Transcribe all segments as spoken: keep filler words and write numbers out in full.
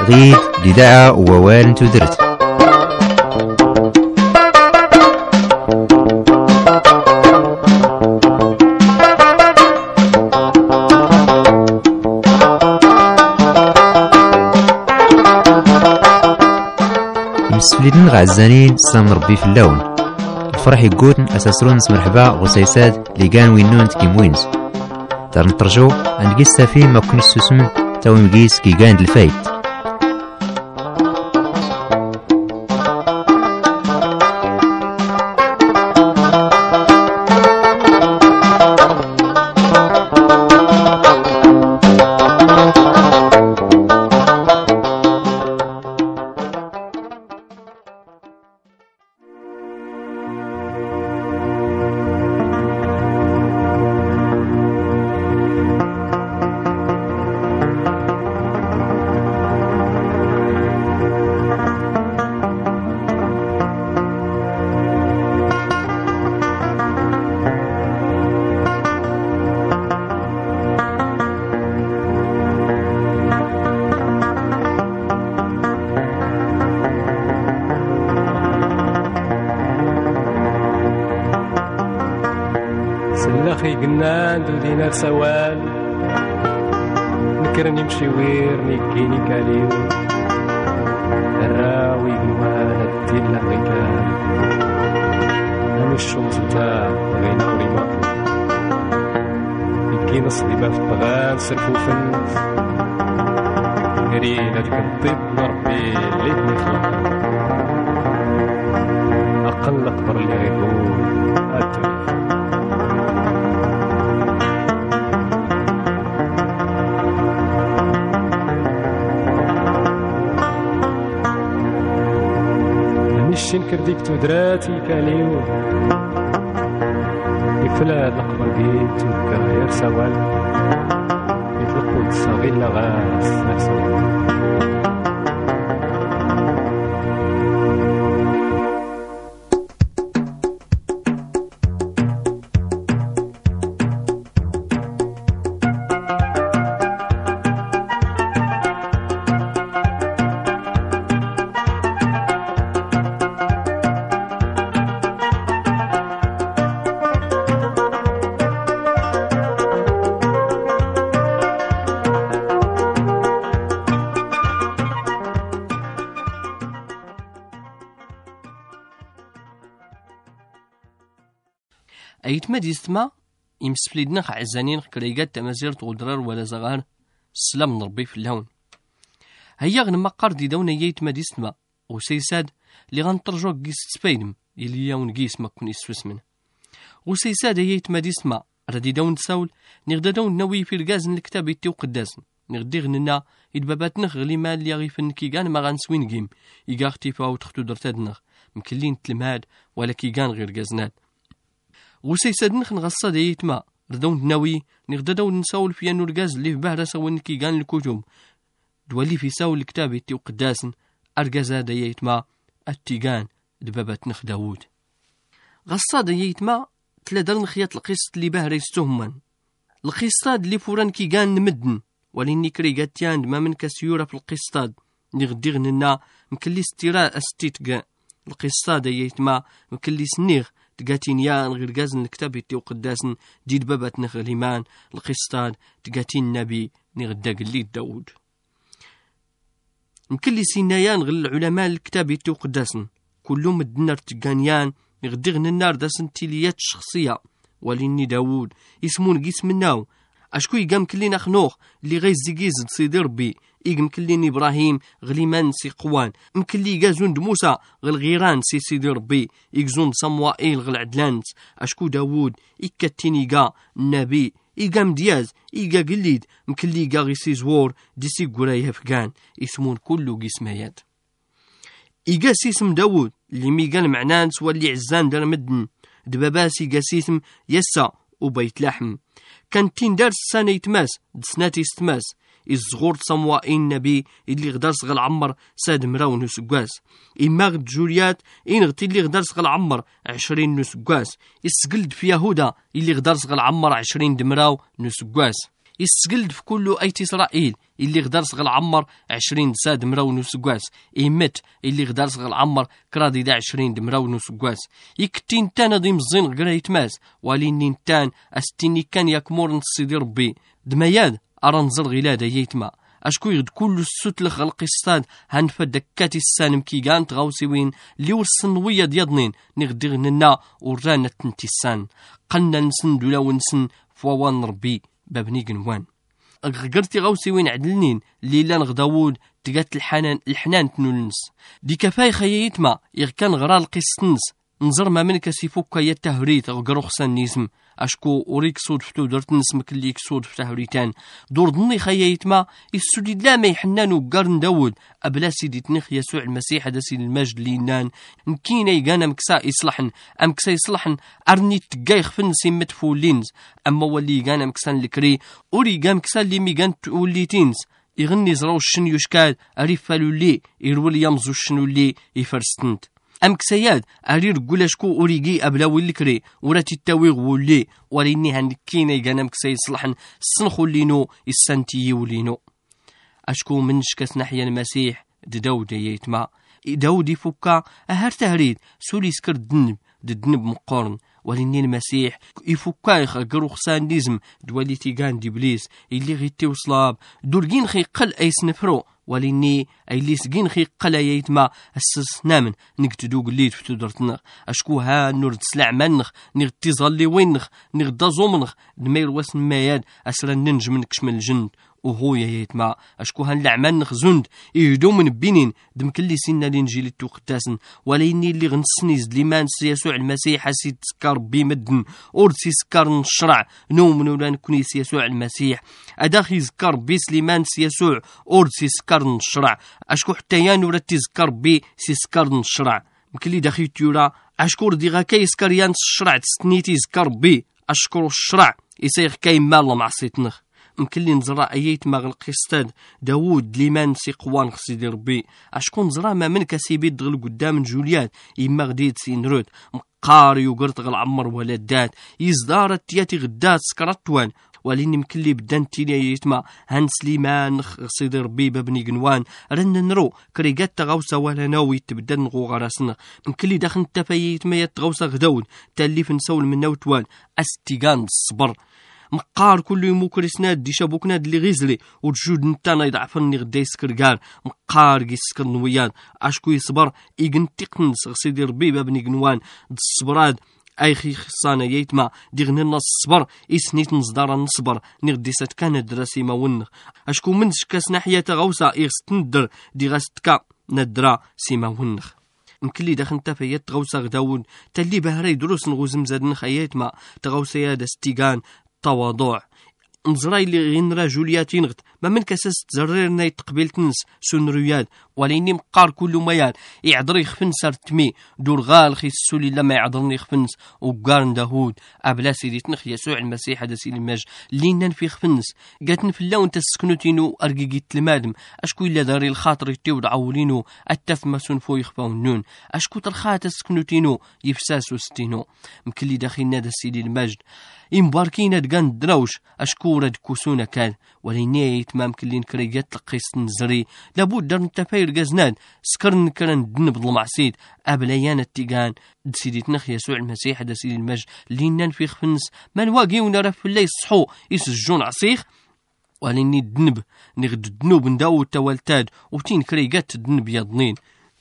غيد لدعا ووال تدرت مسفلين غعزانين سلام ربي في اللون الفرح يقوتن أساسرون مرحبا غسيساد لقان وينون تكيموينز دار نترجو عند قيس سافي ما كون السوسم تاوي مقيس كي قاند الفايت سلاخي قلنا ندودينا سوال نكرني مشيوير نيكيني كاليو الراوي قلوان الدين لغيكال نمي الشمس تاع غينا وريما يكي نصليبا في الطغال سرفو فنس قرينا ديك الطيب ربي اللي تنخلق أقل أكبر اللي غيقول الدنيا الشنكر ديك تودراتي كاليو يفلا القبر ديك تودكاير سوال يطلقوا الصغير لغاس نحسن أيت ما ديستما يمسفليدنا عزانين كريقات تمازير تغدرار ولا زغار السلام نربي في اللون هيا غنما قردي دون أيت ما ديستما وسيساد اللي غنطرجو قيس سباينم اللي يون قيس ما كون يسوس منه وسيساد أيت ما ديستما ردي دون تساول نغدا دون نوي في الغاز الكتاب يتيو قداسن نغدي غننا يدبابات نخ غلي مال اللي غي فنكي كان ما غنسوين قيم يقا اختفا وتختو درتادنخ مكلين تلماد ولا كي كان غير غازناد وسيساد نخن غصاد يتما ردون ناوي نغدا دون نساول في انو الغاز اللي في بحر سوين كي كان الكتب دولي في ساول الكتاب يتيو قداسن ارغازا دا يتما التيغان دبابات نخ داوود غصاد يتما تلادر نخيات القسط اللي بحر يستهمن القسطاد اللي فوران كي كان نمدن وليني كريغاتيان ما من كسيورة في القسطاد نغدي غننا مكلي ستيراء استيتقا القسطاد يتما مكلي سنيغ تقاتين يان غير غازن الكتاب يتيو قداسن جيد بابات نخ غليمان القسطاد تقاتين نبي نغدا قليد داود مكلي سينايان غير العلماء الكتاب يتيو قداسن كلهم الدنار تقانيان نغدي غن النار داسن تيليات شخصية وليني داود يسمون قيس مناو اشكو يقام كلينا خنوخ اللي غير زيقيز سيدي ربي يقام كليني ابراهيم غليمان سي قوان مكلي يقازون موسى غل غيران سي سيدي ربي يقزون صموائيل غل عدلانت اشكو داود يكتيني قا النبي يقام دياز يقا قليد مكلي يقا غيسي زور ديسي قرايه فقان يسمون كله قسميات يقا سيسم داود اللي ميقال معنان سوى اللي عزان دار مدن دباباسي قاسيسم يسا وبيت لحم كان تين دار السنة يتماس دسناتي ستماس الزغور صموائين النبي اللي غدار صغل عمر ساد مراون نسقاس إما غد جوليات إن غتي اللي غدار صغل عمر عشرين نسقاس السقلد في يهودا اللي غدار صغل عمر عشرين دمراو نسقاس يسجلد في كل أيت إسرائيل اللي غدار صغل عمر عشرين ساد مراون وسقواس إيمت اللي غدار صغل عمر كرادي دا عشرين مراون وسقواس يكتين تانا دي مزين غرايت ماس ولين تان أستيني كان يكمور نصيدي ربي دمياد أرنزل غلادة ييتما أشكو يغد كل السوت لخلق الصاد هنفا دكاتي السانم كيغان تغاوسيوين اللي ورسنوية ديادنين نغدي غننا ورانا تنتيسان قلنا نسن دولا ونسن فوان ربي بابني قنوان غقرتي غاوسيوين عدلنين ليلان غداود تقات الحنان الحنان تنولنس دي كفاي خييتما يغكان غرا القسطنس نزر ما منك سيفوك يا تهريت غقرو خسان نيزم أشكو أوريك سود فتو درت نسمك اللي يكسود في تهريتان دور ضني خييتما السودي لا ما يحنان وقرن داود أبلا سيدي تنخ يسوع المسيح هذا سيد المجد لينان نكينا يقانا مكسا يصلحن أم كسا يصلحن أرني تقاي خفن سيمت فولينز أما ولي يقانا مكسان الكري أوري قام كسا اللي ميقان تقولي تينز يغني زراو الشن يشكال أريف فالو لي يرول يمزو الشنو اللي يفرستنت أم كسياد أرير قولاشكو أوريجي أبلاوي الكري وراتي التاويغ ولي وليني هنكينا يقانا مكسا يصلحن السنخو لينو السانتي ولينو أشكو منش كاس ناحية المسيح داود ييتما داود يفكا أهر تهريد سولي سكر دنب دنب مقارن وليني المسيح يفكا يخلقرو خسان ديزم دوالي تيغان دي بليس اللي غيتي وصلاب دورجين خي قل أي سنفرو وليني أي لي سجين خي قلا ييتما السس نامن نقتدو قليت في تدرتنا أشكو ها نور تسلع منخ نغتي ظلي وينخ نغدا زومنخ دمير واسن ماياد أسرا ننج من كشمل الجند وهو ييتما أشكو هالعمان نخزوند يهدو من بينين دم كل سنة الإنجيل التوقتاسن وليني اللي غنسنيز ليمان يسوع المسيح سي تسكر بمدن أورد سكر نشرع نوم ولا نكوني يسوع المسيح أداخي يذكر بيس ليمان يسوع أورد سكر نشرع أشكو حتى يانو راه تذكر بي سكر نشرع مكلي داخي تيورا أشكور دي غاكا يسكر يان الشرع تستنيتي يذكر بي أشكر الشرع يسيخ كاين مالا مع سيتنخ مكلي نزرع أييت ماغ القستاد داود ليمان سي قوان خسيدي ربي أشكون نزرع ما من كسيبي دغل قدام جوليات إما غديت سين رود مقاري وقرط غل عمر ولادات يزدارت تياتي غدات سكرتوان وليني مكلي بدان تيلي يتما هانس ليمان خسيدي ربي بابني قنوان رن نرو كريقات تغوصة ولا ناوي تبدان نغو غراسنا مكلي داخل تفايت ما يتغوصة غداود تاليف نسول من نوتوان استيقان الصبر مقار كل يوم كريسناد دي شابوكناد اللي غيزلي وتجود نتانا يضعفني غدا يسكر كار مقار يسكر نويان اشكو يصبر يقن تقنص سيدي ربي بابني قنوان الصبراد اي خي خصانا ييتما دي غنينا الصبر اسنيت نصدار نصبر نغدي سات كان دراسي ما ون اشكو منش كاس ناحيه غوسا يستندر دي غاستكا ندرا سيما ونخ مكلي داخل انت فيات غوسا غداون تالي بهري دروس نغوزم زاد خيات ما تغوسا يا دستيغان تواضع نزراي اللي غينرا جولياتين غت ما من كاساس تزريرنا يتقبل تنس سنرياد وليني مقار كل مياد يعذر يخفن سرتمي دور غال خي السولي لما يعذرني يخفنس وقارن داود ابلا سيدي تنخ يسوع المسيح هذا سيدي الماج لينا في خفنس قاتن في اللون تسكنوتينو ارقيقيت المادم اشكو الا داري الخاطر يتيو دعولينو التف ما سنفو يخفاو النون اشكو ترخا تسكنوتينو يفساسو ستينو مكلي داخل نادا سيدي المجد يمباركينا دقان دراوش اشكو راد كوسونا كان وليني تمام كلين كريات لقيس نزري لابد در نتفاير غازناد سكرن كرن دنب ظلمعسيد ابليان التيغان سيدي تنخ يسوع المسيح هذا سيدي المجد لينا في خفنس من واقي ونرى في الليل صحو يسجون عصيخ وليني دنب نغد الدنوب نداو التوالتاد وتين كريات دنب يضنين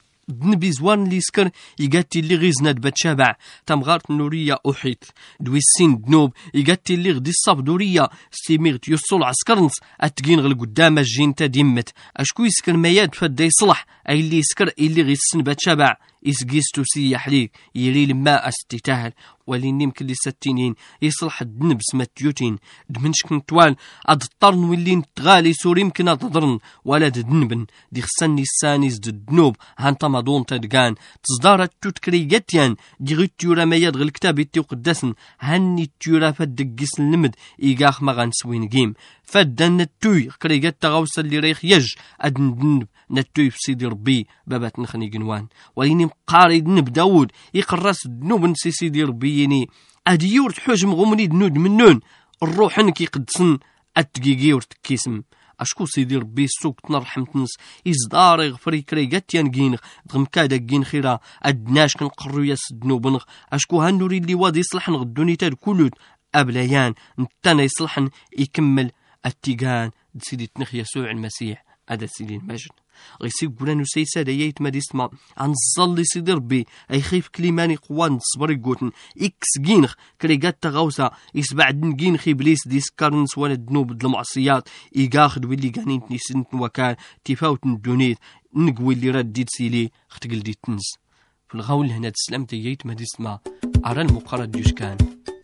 دنبي زوان اللي سكر يقاتي اللي غيزناد بتشابع تمغارت نورية أحيط دوي السين دنوب يقاتي اللي غدي الصاب دورية ستيميغت يوصل عسكرنس أتقين غل قدام الجين تدمت أشكو يسكر مياد فدا يصلح أي اللي يسكر اللي غيسن بتشابع يسقيستو سيح ليك يري لما استتاهل وليني مكلي ستينين يصلح الدنب سمت تيوتين دمنشك نتوال أضطرن ولين تغالي سوري يمكن تضرن ولا دنبن دي خسني السانيز دنوب هانتا مادون تدقان تصدارت توتكري جتيان دي غيت تيورا مياد غل الكتاب يتيو قدسن هاني تيورا فدقس المد إيقاخ مغان سوين جيم فدن التوي كريجات تغوص اللي ريخ يج أدن دنب نتوي في سيدي ربي بابات نخني جنوان وليني مقاري دنب داود يقرص دنوب نسي سيدي ربي يني أديور تحوج مغمني دنود منون الروح انك يقدسن التقيقي ورتكيسم اشكو سيدي ربي السوق تنرحم تنس ازدار يغفري كريقات ينقينغ دغم كادا كين خيرا ادناش كنقرو يا سدنوبنغ اشكو هنوري اللي واد يصلحن غدوني تال كلوت ابلايان نتانا يصلحن يكمل التيغان سيدي تنخ يسوع المسيح هذا سيدي المجد غيسي قولان وسيسا دايت ما ديسما عن الظل سيدي ربي اي خيف كليماني قوان صبري قوتن اكس جينخ كريقات تغاوسا يسبعدن جينخ ابليس ديسكارنس ولا دنوب د المعصيات ايقاخد واللي قانين تنسنت وكان تفاوت ندونيت نقوي اللي راد ديت سيلي ختقل ديت تنس في الغاول هنا تسلم دايت ما ديسما ارى المقرد ديوش كان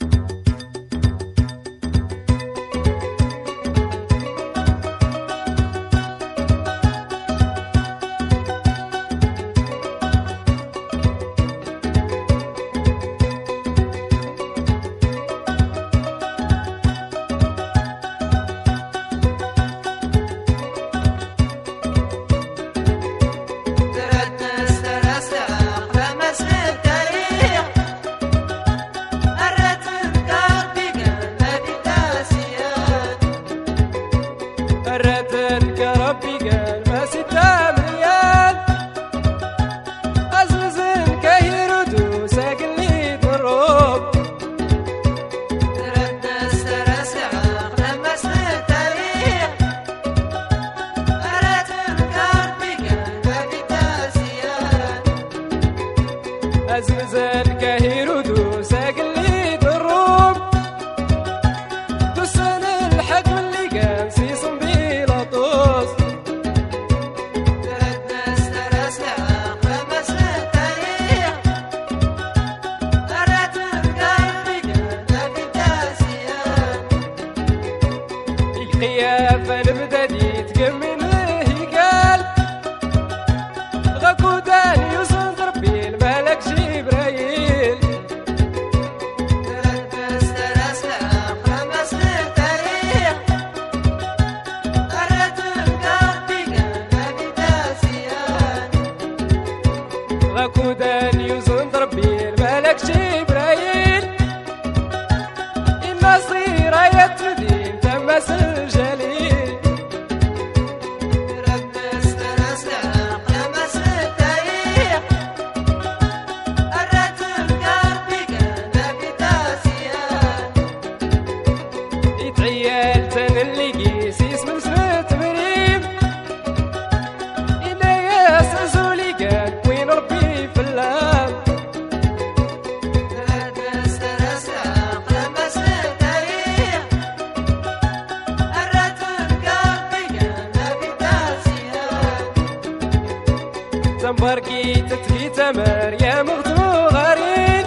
تنبركي تتفي تمر يا مغتو غارين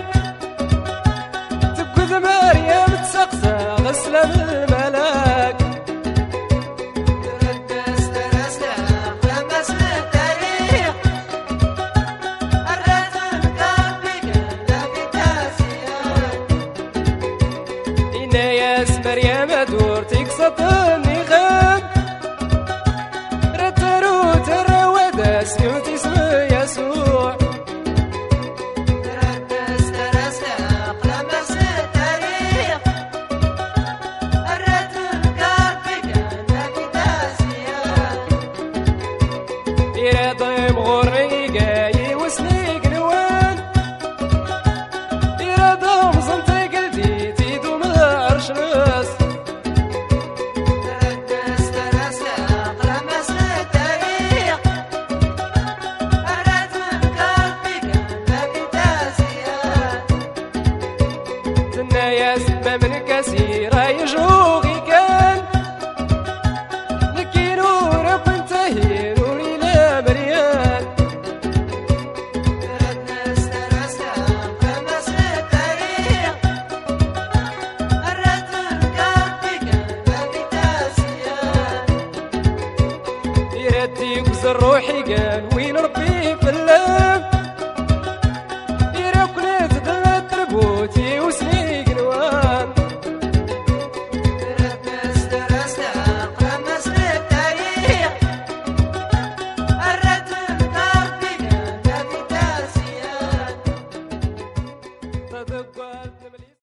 تبقى ثمر يا متسقسى غسلة الملاك تردس ترسع خمس التاريخ الرسم كافيك لا في تاسيات إنا يا سمر يا مدور تكسط النخام رترو ترودة سيوتي يسوع تردس ترسع خمس التاريخ الرسم كافيك لا في تاسيات إرادة مغري جاي وسنيك نوان إرادة مزنطق قلبي تيدو من العرش راس تردس ترسع خمس التاريخ ما من كثير يجوغي كان لكينو رب انتهي نوري لا مريان تردس ترسع خمس التاريخ الرسم كافيك لا في تاسيات يردي وزر روحي قال